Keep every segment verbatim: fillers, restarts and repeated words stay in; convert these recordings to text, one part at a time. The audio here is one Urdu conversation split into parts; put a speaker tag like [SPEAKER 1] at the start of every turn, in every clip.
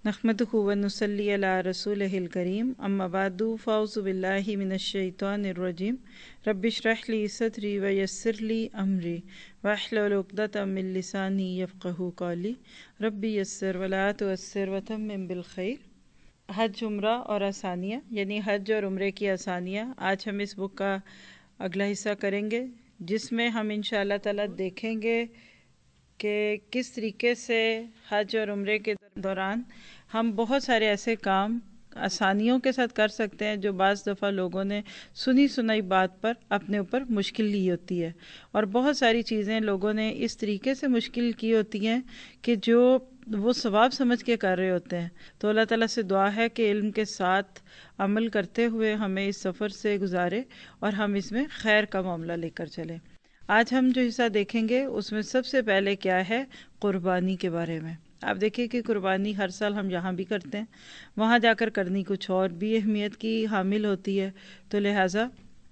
[SPEAKER 1] نحمدہ و نصلی علی رسولہ الکریم اما بعد فاعوذ باللہ من الشیطان الرجیم رب اشرح لی صدری ویسر لی امری واحلل عقدۃ من لسانی یفقہوا قولی رب یسر ولا تعسر وتمم بالخیر۔ حج عمرہ اور آسانیاں، یعنی حج اور عمرے کی آسانیاں، آج ہم اس بک کا اگلا حصہ کریں گے، جس میں ہم انشاء اللہ تعالیٰ دیکھیں گے کہ کس طریقے سے حج اور عمرے کے دوران ہم بہت سارے ایسے کام آسانیوں کے ساتھ کر سکتے ہیں جو بعض دفعہ لوگوں نے سنی سنائی بات پر اپنے اوپر مشکل لی ہوتی ہے، اور بہت ساری چیزیں لوگوں نے اس طریقے سے مشکل کی ہوتی ہیں کہ جو وہ ثواب سمجھ کے کر رہے ہوتے ہیں۔ تو اللہ تعالیٰ سے دعا ہے کہ علم کے ساتھ عمل کرتے ہوئے ہمیں اس سفر سے گزارے اور ہم اس میں خیر کا معاملہ لے کر چلیں۔ آج ہم جو حصہ دیکھیں گے اس میں سب سے پہلے کیا ہے، قربانی کے بارے میں۔ آپ دیکھیں کہ قربانی ہر سال ہم یہاں بھی کرتے ہیں، وہاں جا کر کرنی کچھ اور بھی اہمیت کی حامل ہوتی ہے، تو لہٰذا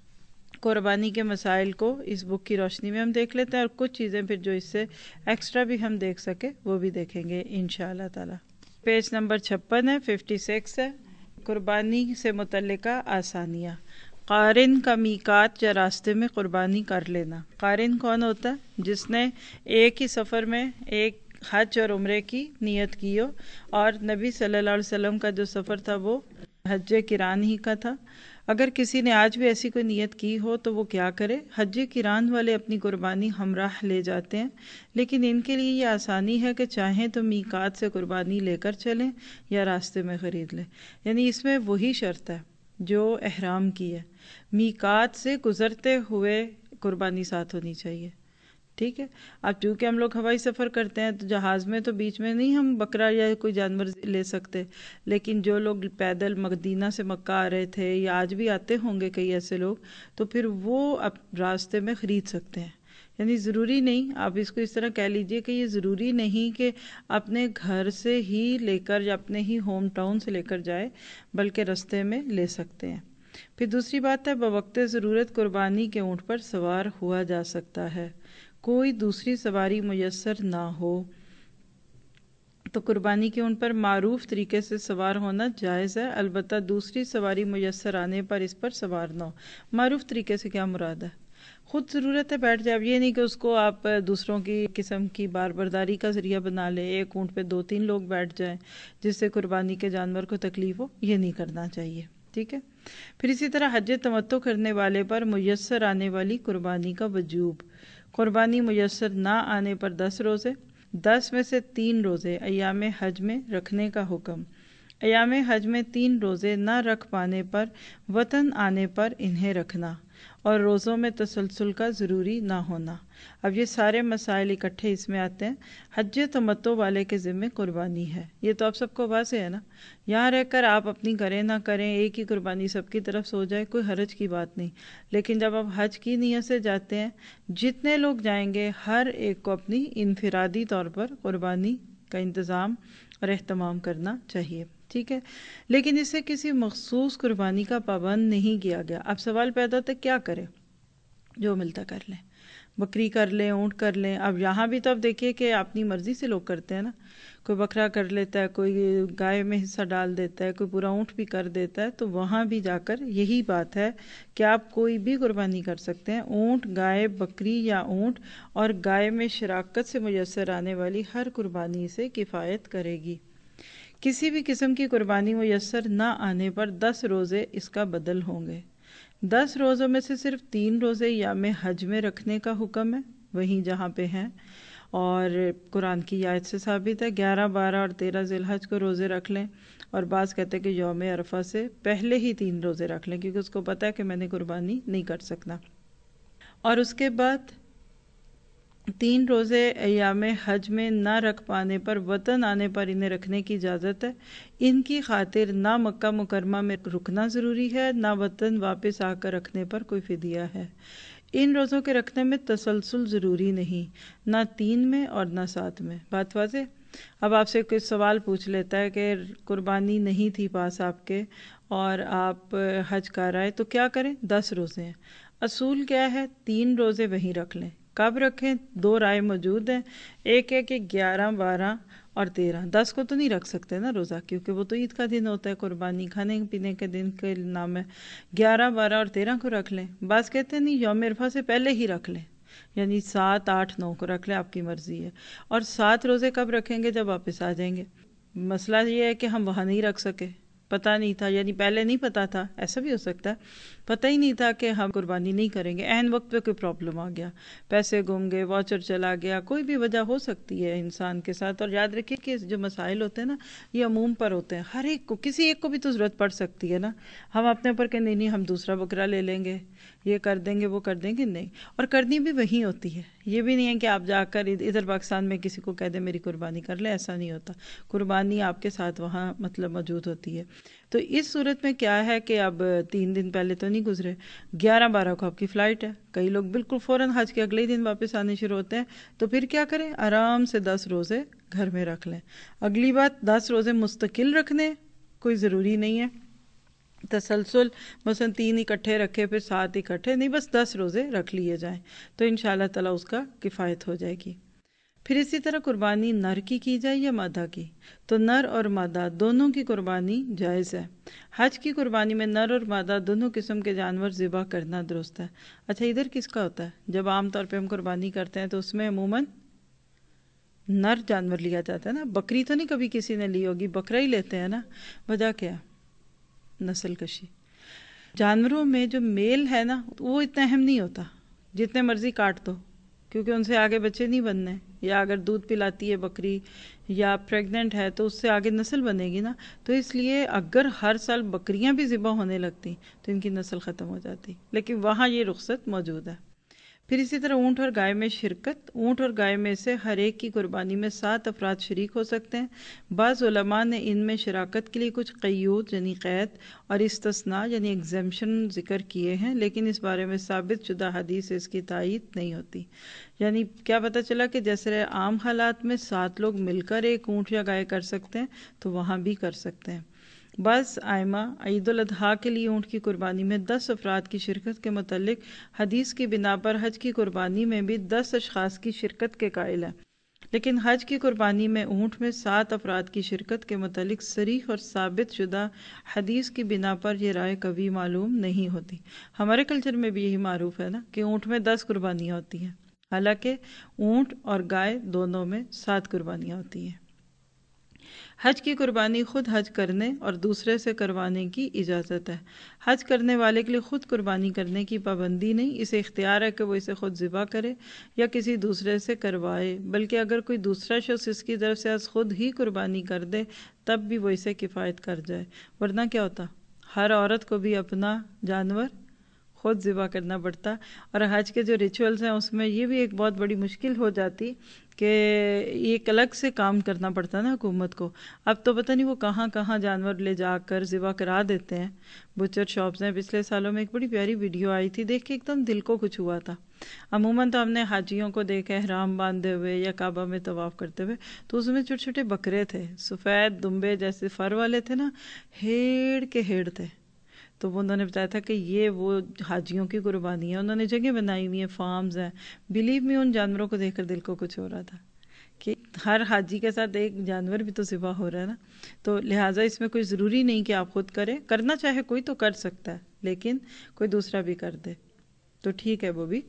[SPEAKER 1] قربانی کے مسائل کو اس بک کی روشنی میں ہم دیکھ لیتے ہیں، اور کچھ چیزیں پھر جو اس سے ایکسٹرا بھی ہم دیکھ سکیں وہ بھی دیکھیں گے انشاءاللہ تعالی۔ پیج نمبر چھپن ہے، ففٹی سکس ہے، قربانی سے متعلقہ آسانیاں۔ قارن کا میقات یا راستے میں قربانی کر لینا۔ قارن کون ہوتا ہے؟ جس نے ایک ہی سفر میں ایک حج اور عمرے کی نیت کی ہو، اور نبی صلی اللہ علیہ وسلم کا جو سفر تھا وہ حج قران ہی کا تھا۔ اگر کسی نے آج بھی ایسی کوئی نیت کی ہو تو وہ کیا کرے، حج قران والے اپنی قربانی ہمراہ لے جاتے ہیں، لیکن ان کے لیے یہ آسانی ہے کہ چاہیں تو میقات سے قربانی لے کر چلیں یا راستے میں خرید لیں، یعنی اس میں وہی شرط ہے جو احرام کی ہے، میقات سے گزرتے ہوئے قربانی ساتھ ہونی چاہیے، ٹھیک ہے۔ اب چونکہ ہم لوگ ہوائی سفر کرتے ہیں تو جہاز میں تو بیچ میں نہیں ہم بکرا یا کوئی جانور لے سکتے، لیکن جو لوگ پیدل مدینہ سے مکہ آ رہے تھے یا آج بھی آتے ہوں گے کئی ایسے لوگ، تو پھر وہ اب راستے میں خرید سکتے ہیں، یعنی ضروری نہیں، آپ اس کو اس طرح کہہ لیجئے کہ یہ ضروری نہیں کہ اپنے گھر سے ہی لے کر یا اپنے ہی ہوم ٹاؤن سے لے کر جائے، بلکہ راستے میں لے سکتے ہیں۔ پھر دوسری بات ہے، بوقت ضرورت قربانی کے اونٹ پر سوار ہوا جا سکتا ہے، کوئی دوسری سواری میسر نہ ہو تو قربانی کے اونٹ پر معروف طریقے سے سوار ہونا جائز ہے، البتہ دوسری سواری میسر آنے پر اس پر سوار نہ ہو۔ معروف طریقے سے کیا مراد ہے؟ خود ضرورت ہے بیٹھ جائے، اب یہ نہیں کہ اس کو آپ دوسروں کی قسم کی بار برداری کا ذریعہ بنا لے، ایک اونٹ پہ دو تین لوگ بیٹھ جائیں جس سے قربانی کے جانور کو تکلیف ہو، یہ نہیں کرنا چاہیے، ٹھیک ہے۔ پھر اسی طرح حج تمتع کرنے والے پر میسر آنے والی قربانی کا وجوب۔ قربانی میسر نہ آنے پر دس روزے، دس میں سے تین روزے ایام حج میں رکھنے کا حکم۔ ایام حج میں تین روزے نہ رکھ پانے پر وطن آنے پر انہیں رکھنا، اور روزوں میں تسلسل کا ضروری نہ ہونا۔ اب یہ سارے مسائل اکٹھے اس میں آتے ہیں۔ حج تمتع والے کے ذمہ قربانی ہے، یہ تو آپ سب کو واضح ہے نا، یہاں رہ کر آپ اپنی کریں نہ کریں، ایک ہی قربانی سب کی طرف سے ہو جائے، کوئی حرج کی بات نہیں، لیکن جب آپ حج کی نیت سے جاتے ہیں، جتنے لوگ جائیں گے ہر ایک کو اپنی انفرادی طور پر قربانی کا انتظام اور اہتمام کرنا چاہیے، ٹھیک ہے۔ لیکن اس سے کسی مخصوص قربانی کا پابند نہیں کیا گیا۔ اب سوال پیدا ہوتا ہے کیا کرے؟ جو ملتا کر لیں، بکری کر لیں، اونٹ کر لیں۔ اب یہاں بھی تو اب دیکھیے کہ اپنی مرضی سے لوگ کرتے ہیں نا، کوئی بکرا کر لیتا ہے، کوئی گائے میں حصہ ڈال دیتا ہے، کوئی پورا اونٹ بھی کر دیتا ہے، تو وہاں بھی جا کر یہی بات ہے کہ آپ کوئی بھی قربانی کر سکتے ہیں، اونٹ، گائے، بکری یا اونٹ، اور گائے میں شراکت سے میسر آنے والی ہر قربانی سے کفایت کرے گی۔ کسی بھی قسم کی قربانی میسر نہ آنے پر دس روزے اس کا بدل ہوں گے۔ دس روزوں میں سے صرف تین روزے ایام حج میں رکھنے کا حکم ہے، وہیں جہاں پہ ہیں، اور قرآن کی آیت سے ثابت ہے، گیارہ بارہ اور تیرہ ذی الحج کو روزے رکھ لیں، اور بعض کہتے ہیں کہ یوم عرفہ سے پہلے ہی تین روزے رکھ لیں، کیونکہ اس کو پتہ ہے کہ میں نے قربانی نہیں کر سکنا، اور اس کے بعد تین روزے ایام حج میں نہ رکھ پانے پر وطن آنے پر انہیں رکھنے کی اجازت ہے۔ ان کی خاطر نہ مکہ مکرمہ میں رکنا ضروری ہے، نہ وطن واپس آ کر رکھنے پر کوئی فدیہ ہے۔ ان روزوں کے رکھنے میں تسلسل ضروری نہیں، نہ تین میں اور نہ سات میں۔ بات واضح؟ اب آپ سے کوئی سوال پوچھ لیتا ہے کہ قربانی نہیں تھی پاس آپ کے اور آپ حج کر آئے تو کیا کریں؟ دس روزے ہیں۔ اصول کیا ہے؟ تین روزے وہیں رکھ لیں۔ کب رکھیں؟ دو رائے موجود ہیں، ایک ہے کہ گیارہ بارہ اور تیرہ، دس کو تو نہیں رکھ سکتے نا روزہ، کیونکہ وہ تو عید کا دن ہوتا ہے، قربانی کھانے پینے کے دن کے نام ہے۔ گیارہ بارہ اور تیرہ کو رکھ لیں۔ بعض کہتے ہیں نہیں یوم عرفہ سے پہلے ہی رکھ لیں، یعنی سات آٹھ نو کو رکھ لیں، آپ کی مرضی ہے۔ اور سات روزے کب رکھیں گے؟ جب واپس آ جائیں گے۔ مسئلہ یہ ہے کہ ہم وہاں نہیں رکھ سکے، پتہ نہیں تھا، یعنی پہلے نہیں پتہ تھا، ایسا بھی ہو سکتا ہے، پتہ ہی نہیں تھا کہ ہم قربانی نہیں کریں گے، عین وقت پہ کوئی پرابلم آ گیا، پیسے گم گئے، واچر چلا گیا، کوئی بھی وجہ ہو سکتی ہے انسان کے ساتھ۔ اور یاد رکھیے کہ جو مسائل ہوتے ہیں نا یہ عموم پر ہوتے ہیں، ہر ایک کو، کسی ایک کو بھی تو ضرورت پڑ سکتی ہے نا۔ ہم اپنے اوپر کہ نہیں نہیں ہم دوسرا بکرا لے لیں گے، یہ کر دیں گے، وہ کر دیں گے، نہیں۔ اور کرنی بھی وہی ہوتی ہے، یہ بھی نہیں ہے کہ آپ جا کر ادھر پاکستان میں کسی کو کہہ دیں میری قربانی کر لے، ایسا نہیں ہوتا، قربانی آپ کے ساتھ وہاں مطلب موجود ہوتی ہے۔ تو اس صورت میں کیا ہے کہ اب تین دن پہلے تو نہیں گزرے، گیارہ بارہ کو آپ کی فلائٹ ہے، کئی لوگ بالکل فوراً حج کے اگلے ہی دن واپس آنے شروع ہوتے ہیں، تو پھر کیا کریں؟ آرام سے دس روزے گھر میں رکھ لیں۔ اگلی بات، دس روزے مستقل رکھنے کوئی ضروری نہیں ہے، تسلسل مثلا تین اکٹھے رکھے پھر سات اکٹھے نہیں، بس دس روزے رکھ لیے جائیں تو انشاءاللہ تعالیٰ اس کا کفایت ہو جائے گی۔ پھر اسی طرح قربانی نر کی کی جائے یا مادہ کی، تو نر اور مادہ دونوں کی قربانی جائز ہے۔ حج کی قربانی میں نر اور مادہ دونوں قسم کے جانور ذبح کرنا درست ہے۔ اچھا ادھر کس کا ہوتا ہے؟ جب عام طور پہ ہم قربانی کرتے ہیں تو اس میں عموماً نر جانور لیا جاتا ہے نا، بکری تو نہیں کبھی کسی نے لی ہوگی، بکرا ہی لیتے ہیں نا، وجہ کیا؟ نسل کشی۔ جانوروں میں جو میل ہے نا وہ اتنا اہم نہیں ہوتا، جتنے مرضی کاٹ دو، کیونکہ ان سے آگے بچے نہیں بننے، یا اگر دودھ پلاتی ہے بکری یا پریگننٹ ہے تو اس سے آگے نسل بنے گی نا، تو اس لیے اگر ہر سال بکریاں بھی ذبح ہونے لگتی تو ان کی نسل ختم ہو جاتی، لیکن وہاں یہ رخصت موجود ہے۔ پھر اسی طرح اونٹ اور گائے میں شرکت، اونٹ اور گائے میں سے ہر ایک کی قربانی میں سات افراد شریک ہو سکتے ہیں۔ بعض علماء نے ان میں شراکت کے لیے کچھ قیود یعنی قید اور استثناء یعنی ایگزیمشن ذکر کیے ہیں، لیکن اس بارے میں ثابت شدہ حدیث سے اس کی تائید نہیں ہوتی۔ یعنی کیا پتہ چلا کہ جیسے عام حالات میں سات لوگ مل کر ایک اونٹ یا گائے کر سکتے ہیں تو وہاں بھی کر سکتے ہیں۔ بعض ائمہ عید الاضحیٰ کے لیے اونٹ کی قربانی میں دس افراد کی شرکت کے متعلق حدیث کی بنا پر حج کی قربانی میں بھی دس اشخاص کی شرکت کے قائل ہیں، لیکن حج کی قربانی میں اونٹ میں سات افراد کی شرکت کے متعلق صریح اور ثابت شدہ حدیث کی بنا پر یہ رائے قوی معلوم نہیں ہوتی۔ ہمارے کلچر میں بھی یہی معروف ہے نا کہ اونٹ میں دس قربانیاں ہوتی ہیں، حالانکہ اونٹ اور گائے دونوں میں سات قربانیاں ہوتی ہیں۔ حج کی قربانی خود حج کرنے اور دوسرے سے کروانے کی اجازت ہے۔ حج کرنے والے کے لیے خود قربانی کرنے کی پابندی نہیں، اسے اختیار ہے کہ وہ اسے خود ذبح کرے یا کسی دوسرے سے کروائے، بلکہ اگر کوئی دوسرا شخص اس کی طرف سے از خود ہی قربانی کر دے تب بھی وہ اسے کفایت کر جائے، ورنہ کیا ہوتا؟ ہر عورت کو بھی اپنا جانور خود ذبح کرنا پڑتا، اور حج کے جو ریچولز ہیں اس میں یہ بھی ایک بہت بڑی مشکل ہو جاتی کہ ایک الگ سے کام کرنا پڑتا نا حکومت کو۔ اب تو پتہ نہیں وہ کہاں کہاں جانور لے جا کر ذبح کرا دیتے ہیں، بچر شاپس ہیں۔ پچھلے سالوں میں ایک بڑی پیاری ویڈیو آئی تھی، دیکھ کے ایک دم دل کو کچھ ہوا تھا۔ عموماً تو ہم نے حاجیوں کو دیکھا احرام باندھے ہوئے یا کعبہ میں طواف کرتے ہوئے، تو اس میں چھوٹے چھوٹے بکرے تھے، سفید دمبے جیسے فر والے تھے نا، ہیڑ کے ہیڑ تھے۔ تو وہ انہوں نے بتایا تھا کہ یہ وہ حاجیوں کی قربانی ہے، انہوں نے جگہ بنائی ہوئی ہیں، فارمز ہیں۔ بلیو می ان جانوروں کو دیکھ کر دل کو کچھ ہو رہا تھا کہ ہر حاجی کے ساتھ ایک جانور بھی تو ذبح ہو رہا ہے نا، تو لہٰذا اس میں کوئی ضروری نہیں کہ آپ خود کریں، کرنا چاہے کوئی تو کر سکتا ہے، لیکن کوئی دوسرا بھی کر دے تو ٹھیک ہے وہ بھی۔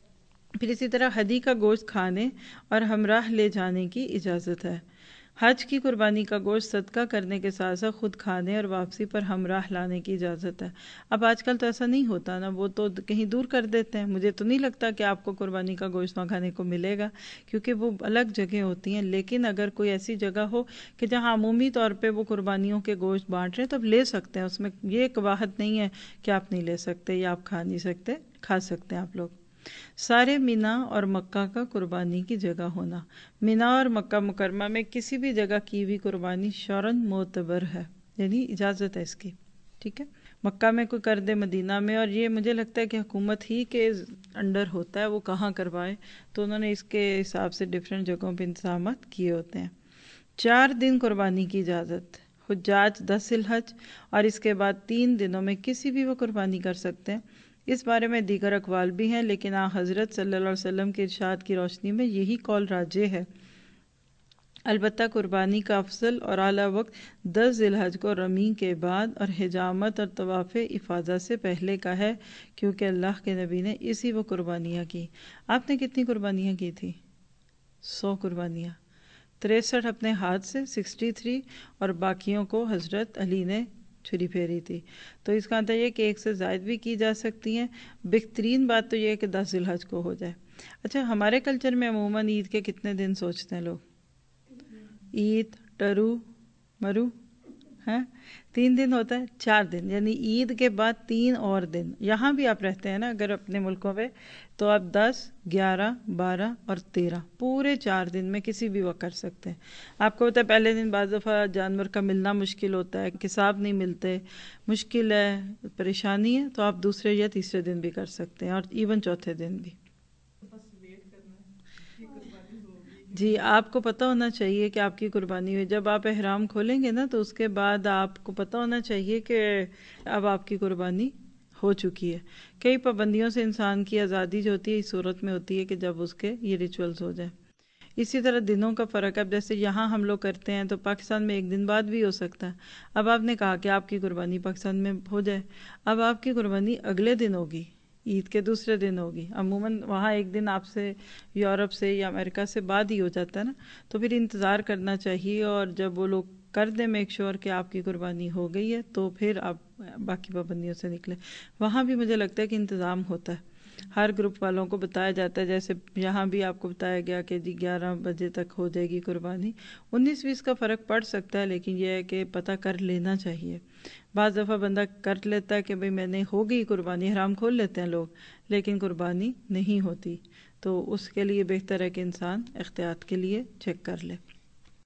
[SPEAKER 1] پھر اسی طرح ہدی کا گوشت کھانے اور ہمراہ لے جانے کی اجازت ہے۔ حج کی قربانی کا گوشت صدقہ کرنے کے ساتھ ساتھ خود کھانے اور واپسی پر ہمراہ لانے کی اجازت ہے۔ اب آج کل تو ایسا نہیں ہوتا نا، وہ تو کہیں دور کر دیتے ہیں، مجھے تو نہیں لگتا کہ آپ کو قربانی کا گوشت وہاں کھانے کو ملے گا، کیونکہ وہ الگ جگہ ہوتی ہیں۔ لیکن اگر کوئی ایسی جگہ ہو کہ جہاں عمومی طور پہ وہ قربانیوں کے گوشت بانٹ رہے ہیں تو آپ لے سکتے ہیں، اس میں یہ قباحت نہیں ہے کہ آپ نہیں لے سکتے یا آپ کھا نہیں سکتے، کھا سکتے ہیں آپ لوگ۔ سارے مینا اور مکہ کا قربانی کی جگہ ہونا، مینا اور مکہ مکرمہ میں کسی بھی جگہ کی ہوئی قربانی شرعاً معتبر ہے، یعنی اجازت ہے اس کی، ٹھیک ہے۔ مکہ میں کوئی کر دے، مدینہ میں، اور یہ مجھے لگتا ہے کہ حکومت ہی کے انڈر ہوتا ہے وہ کہاں کروائے، تو انہوں نے اس کے حساب سے ڈیفرنٹ جگہوں پہ انتظامات کیے ہوتے ہیں۔ چار دن قربانی کی اجازت، حجاج دس ذی الحج اور اس کے بعد تین دنوں میں کسی بھی وہ قربانی کر سکتے ہیں۔ اس بارے میں دیگر اقوال بھی ہیں، لیکن آن حضرت صلی اللہ علیہ وسلم کے ارشاد کی روشنی میں یہی قول راجح ہے البتہ قربانی کا افضل اور اعلیٰ وقت دس ذی الحج کو رمی کے بعد اور حجامت اور طواف افاضہ سے پہلے کا ہے، کیونکہ اللہ کے نبی نے اسی وہ قربانیاں کی۔ آپ نے کتنی قربانیاں کی تھی؟ سو قربانیاں، تریسٹھ اپنے ہاتھ سے، سکسٹی تھری، اور باقیوں کو حضرت علی نے چھری پھیری تھی۔ تو اس کا مطلب یہ کہ ایک سے زائد بھی کی جا سکتی ہیں۔ بہترین بات تو یہ ہے کہ دس ذی الحج کو ہو جائے۔ اچھا، ہمارے کلچر میں عموماً عید کے کتنے دن سوچتے ہیں لوگ؟ عید، ٹرو، مرو، ہیں تین دن ہوتا ہے، چار دن، یعنی عید کے بعد تین اور دن۔ یہاں بھی آپ رہتے ہیں نا اگر اپنے ملکوں پہ، تو آپ دس، گیارہ، بارہ اور تیرہ پورے چار دن میں کسی بھی وقت کر سکتے ہیں۔ آپ کو پتہ ہے پہلے دن بعض دفعہ جانور کا ملنا مشکل ہوتا ہے، کساب نہیں ملتے، مشکل ہے، پریشانی ہے، تو آپ دوسرے یا تیسرے دن بھی کر سکتے ہیں، اور ایون چوتھے دن بھی۔ جی، آپ کو پتہ ہونا چاہیے کہ آپ کی قربانی ہوئی۔ جب آپ احرام کھولیں گے نا تو اس کے بعد آپ کو پتہ ہونا چاہیے کہ اب آپ کی قربانی ہو چکی ہے۔ کئی پابندیوں سے انسان کی آزادی جو ہوتی ہے اس صورت میں ہوتی ہے کہ جب اس کے یہ ریچولز ہو جائیں۔ اسی طرح دنوں کا فرق ہے، اب جیسے یہاں ہم لوگ کرتے ہیں تو پاکستان میں ایک دن بعد بھی ہو سکتا ہے۔ اب آپ نے کہا کہ آپ کی قربانی پاکستان میں ہو جائے، اب آپ کی قربانی اگلے دن ہوگی، عید کے دوسرے دن ہوگی۔ عموماً وہاں ایک دن آپ سے یورپ سے یا امریکہ سے بعد ہی ہو جاتا ہے نا، تو پھر انتظار کرنا چاہیے، اور جب وہ لوگ کر دیں میک شور کہ آپ کی قربانی ہو گئی ہے تو پھر آپ باقی پابندیوں سے نکلیں۔ وہاں بھی مجھے لگتا ہے کہ انتظام ہوتا ہے، ہر گروپ والوں کو بتایا جاتا ہے، جیسے یہاں بھی آپ کو بتایا گیا کہ جی گیارہ بجے تک ہو جائے گی قربانی۔ انیس بیس کا فرق پڑ سکتا ہے، لیکن یہ ہے کہ پتہ کر لینا چاہیے۔ بعض دفعہ بندہ کر لیتا ہے کہ بھئی میں نے ہو گئی قربانی، حرام کھول لیتے ہیں لوگ، لیکن قربانی نہیں ہوتی، تو اس کے لیے بہتر ہے کہ انسان احتیاط کے لیے چیک کر لے۔